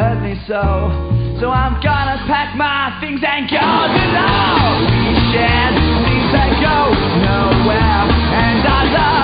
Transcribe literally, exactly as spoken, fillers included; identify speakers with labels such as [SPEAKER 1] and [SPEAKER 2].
[SPEAKER 1] hurt me so. So I'm gonna pack my things and go below. These shared things that go nowhere, and I love